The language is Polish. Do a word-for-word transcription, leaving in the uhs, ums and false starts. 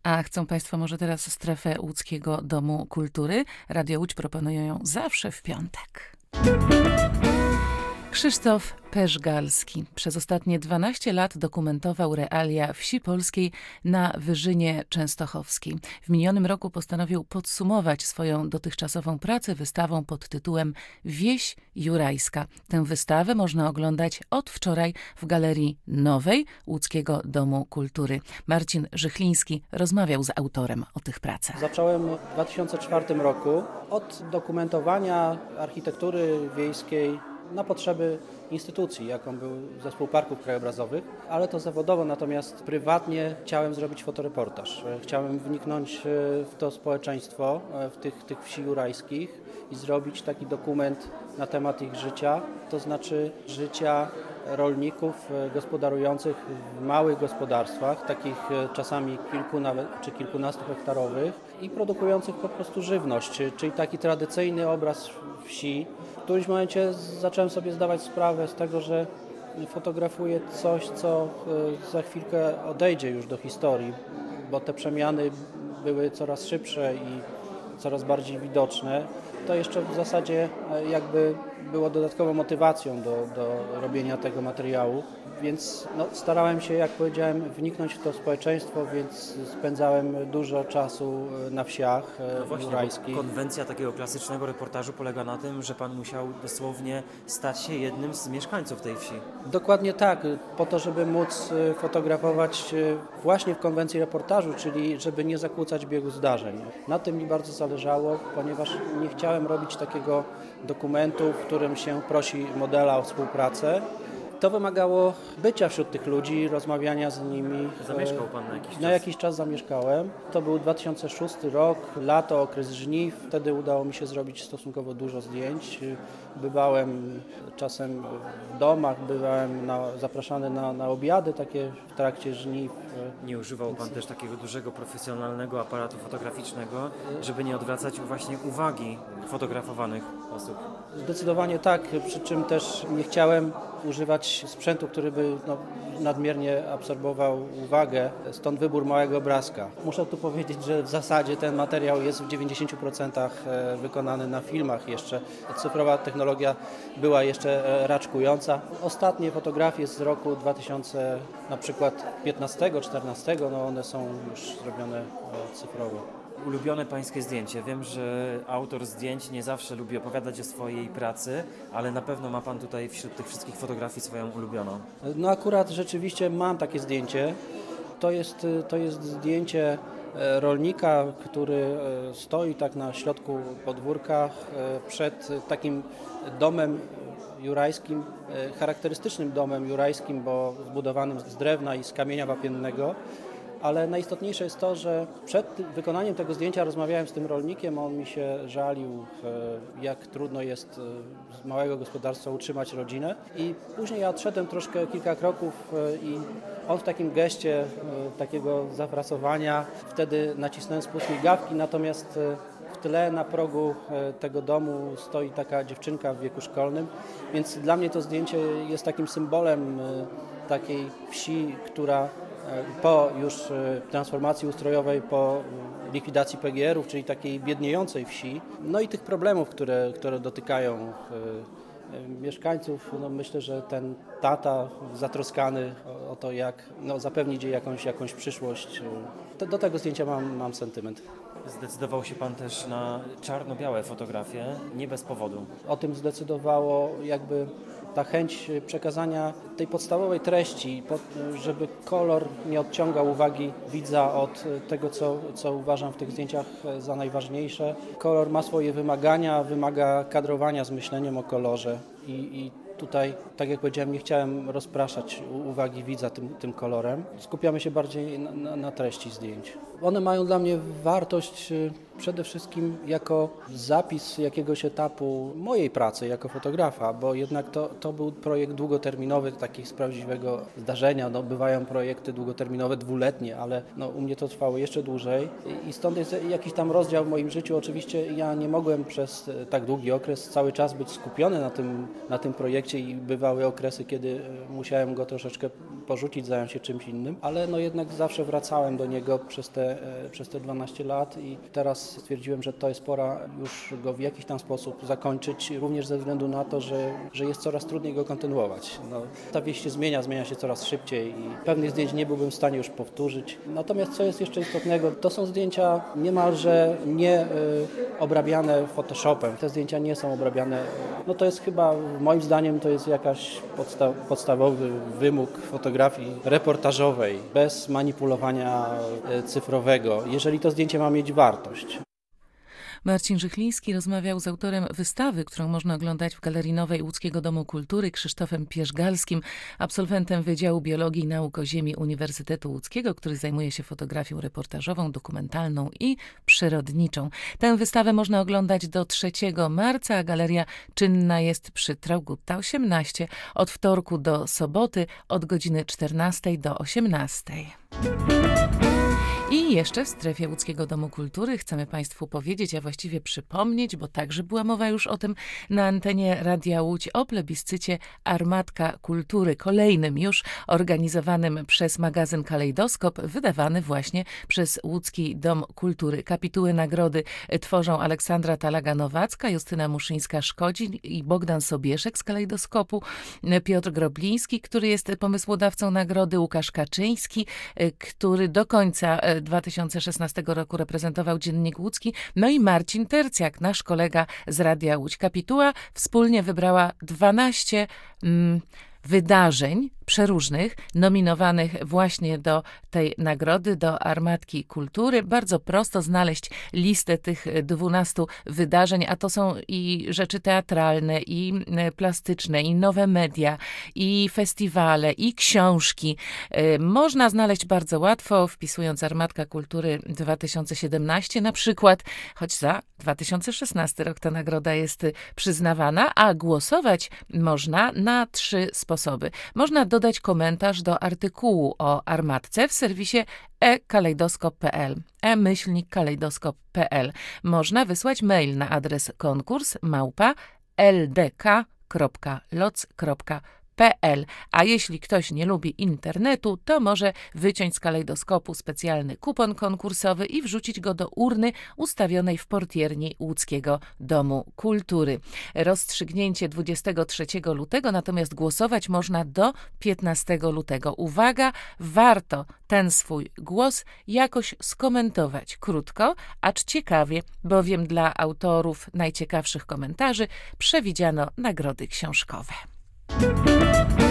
A chcą Państwo może teraz strefę Łódzkiego Domu Kultury? Radio Łódź proponuje ją zawsze w piątek. Krzysztof Perzgalski przez ostatnie dwanaście lat dokumentował realia wsi polskiej na Wyżynie Częstochowskiej. W minionym roku postanowił podsumować swoją dotychczasową pracę wystawą pod tytułem Wieś Jurajska. Tę wystawę można oglądać od wczoraj w Galerii Nowej Łódzkiego Domu Kultury. Marcin Żychliński rozmawiał z autorem o tych pracach. Zacząłem w dwa tysiące czwartym roku od dokumentowania architektury wiejskiej na potrzeby instytucji, jaką był Zespół Parków Krajobrazowych, ale to zawodowo, natomiast prywatnie chciałem zrobić fotoreportaż. Chciałem wniknąć w to społeczeństwo, w tych, tych wsi jurajskich i zrobić taki dokument na temat ich życia, to znaczy życia rolników gospodarujących w małych gospodarstwach, takich czasami kilku nawet, czy kilkunastu hektarowych i produkujących po prostu żywność, czyli taki tradycyjny obraz wsi. W którymś momencie zacząłem sobie zdawać sprawę z tego, że fotografuję coś, co za chwilkę odejdzie już do historii, bo te przemiany były coraz szybsze i coraz bardziej widoczne. To jeszcze w zasadzie jakby było dodatkową motywacją do, do robienia tego materiału, więc no, starałem się, jak powiedziałem, wniknąć w to społeczeństwo, więc spędzałem dużo czasu na wsiach no właśnie, jurajskich. Konwencja takiego klasycznego reportażu polega na tym, że pan musiał dosłownie stać się jednym z mieszkańców tej wsi. Dokładnie tak, po to, żeby móc fotografować właśnie w konwencji reportażu, czyli żeby nie zakłócać biegu zdarzeń. Na tym mi bardzo zależało, ponieważ nie chciałem robić takiego dokumentu, w którym się prosi modela o współpracę. To wymagało bycia wśród tych ludzi, rozmawiania z nimi. Zamieszkał pan na jakiś czas? Na jakiś czas zamieszkałem. To był dwa tysiące szósty rok, lato, okres żniw. Wtedy udało mi się zrobić stosunkowo dużo zdjęć. Bywałem czasem w domach, bywałem na, zapraszany na, na obiady takie w trakcie żniw. Nie używał pan też takiego dużego, profesjonalnego aparatu fotograficznego, żeby nie odwracać właśnie uwagi fotografowanych osób? Zdecydowanie tak, przy czym też nie chciałem używać sprzętu, który by no, nadmiernie absorbował uwagę, stąd wybór małego obrazka. Muszę tu powiedzieć, że w zasadzie ten materiał jest w dziewięćdziesięciu procentach wykonany na filmach jeszcze. Cyfrowa technologia była jeszcze raczkująca. Ostatnie fotografie z roku dwa tysiące na przykład piętnastego, czternastego, no one są już zrobione cyfrowo. Ulubione pańskie zdjęcie. Wiem, że autor zdjęć nie zawsze lubi opowiadać o swojej pracy, ale na pewno ma pan tutaj wśród tych wszystkich fotografii swoją ulubioną. No akurat rzeczywiście mam takie zdjęcie. To jest, to jest zdjęcie rolnika, który stoi tak na środku podwórka przed takim domem jurajskim, charakterystycznym domem jurajskim, bo zbudowanym z drewna i z kamienia wapiennego. Ale najistotniejsze jest to, że przed wykonaniem tego zdjęcia rozmawiałem z tym rolnikiem, on mi się żalił, jak trudno jest z małego gospodarstwa utrzymać rodzinę. I później ja odszedłem troszkę kilka kroków i on w takim geście takiego zafrasowania, wtedy nacisnąłem spust migawki, natomiast w tle na progu tego domu stoi taka dziewczynka w wieku szkolnym, więc dla mnie to zdjęcie jest takim symbolem takiej wsi, która po już transformacji ustrojowej, po likwidacji P G R ów, czyli takiej biedniejącej wsi, no i tych problemów, które, które dotykają mieszkańców, no myślę, że ten tata zatroskany o, o to, jak no, zapewnić jej jakąś, jakąś przyszłość, to, do tego zdjęcia mam, mam sentyment. Zdecydował się pan też na czarno-białe fotografie, nie bez powodu. O tym zdecydowało jakby ta chęć przekazania tej podstawowej treści, żeby kolor nie odciągał uwagi widza od tego, co, co uważam w tych zdjęciach za najważniejsze. Kolor ma swoje wymagania, wymaga kadrowania z myśleniem o kolorze i, i tutaj, tak jak powiedziałem, nie chciałem rozpraszać uwagi widza tym, tym kolorem. Skupiamy się bardziej na, na, na treści zdjęć. One mają dla mnie wartość przede wszystkim jako zapis jakiegoś etapu mojej pracy jako fotografa, bo jednak to, to był projekt długoterminowy, taki z prawdziwego zdarzenia. No, bywają projekty długoterminowe, dwuletnie, ale no, u mnie to trwało jeszcze dłużej i stąd jest jakiś tam rozdział w moim życiu. Oczywiście ja nie mogłem przez tak długi okres cały czas być skupiony na tym, na tym projekcie i bywały okresy, kiedy musiałem go troszeczkę porzucić, zająć się czymś innym, ale no jednak zawsze wracałem do niego przez te, przez te dwanaście lat i teraz stwierdziłem, że to jest pora już go w jakiś tam sposób zakończyć, również ze względu na to, że, że jest coraz trudniej go kontynuować. No, ta wieś się zmienia, zmienia się coraz szybciej i pewnych zdjęć nie byłbym w stanie już powtórzyć. Natomiast co jest jeszcze istotnego, to są zdjęcia niemalże nie y, obrabiane Photoshopem. Te zdjęcia nie są obrabiane. No to jest chyba, moim zdaniem, to jest jakaś podsta- podstawowy wymóg fotografii reportażowej, bez manipulowania y, cyfrowego, jeżeli to zdjęcie ma mieć wartość. Marcin Żychliński rozmawiał z autorem wystawy, którą można oglądać w Galerii Nowej Łódzkiego Domu Kultury, Krzysztofem Pierzgalskim, absolwentem Wydziału Biologii i Nauk o Ziemi Uniwersytetu Łódzkiego, który zajmuje się fotografią reportażową, dokumentalną i przyrodniczą. Tę wystawę można oglądać do trzeciego marca, a galeria czynna jest przy Traugutta osiemnaście od wtorku do soboty od godziny czternastej do osiemnastej. I jeszcze w strefie Łódzkiego Domu Kultury chcemy Państwu powiedzieć, a właściwie przypomnieć, bo także była mowa już o tym na antenie Radia Łódź, o plebiscycie Armatka Kultury, kolejnym już organizowanym przez magazyn Kalejdoskop, wydawany właśnie przez Łódzki Dom Kultury. Kapituły nagrody tworzą Aleksandra Talaga-Nowacka, Justyna Muszyńska-Szkodzin i Bogdan Sobieszek z Kalejdoskopu, Piotr Grobliński, który jest pomysłodawcą nagrody, Łukasz Kaczyński, który do końca dwa tysiące szesnastego roku reprezentował Dziennik Łódzki, no i Marcin Tercjak, nasz kolega z Radia Łódź. Kapituła wspólnie wybrała dwanaście mm, wydarzeń przeróżnych, nominowanych właśnie do tej nagrody, do Armatki Kultury. Bardzo prosto znaleźć listę tych dwunastu wydarzeń, a to są i rzeczy teatralne, i plastyczne, i nowe media, i festiwale, i książki. Można znaleźć bardzo łatwo, wpisując Armatka Kultury dwa tysiące siedemnaście na przykład, choć za dwa tysiące szesnasty rok ta nagroda jest przyznawana, a głosować można na trzy sposoby. Można dodać komentarz do artykułu o Armatce w serwisie e kalejdoskop kropka p l, e-myślnik kalejdoskop kropka p l. Można wysłać mail na adres konkurs małpa l d k kropka loc kropka p l. A jeśli ktoś nie lubi internetu, to może wyciąć z kalejdoskopu specjalny kupon konkursowy i wrzucić go do urny ustawionej w portierni Łódzkiego Domu Kultury. Rozstrzygnięcie dwudziestego trzeciego lutego, natomiast głosować można do piętnastego lutego. Uwaga, warto ten swój głos jakoś skomentować krótko, acz ciekawie, bowiem dla autorów najciekawszych komentarzy przewidziano nagrody książkowe. Thank you.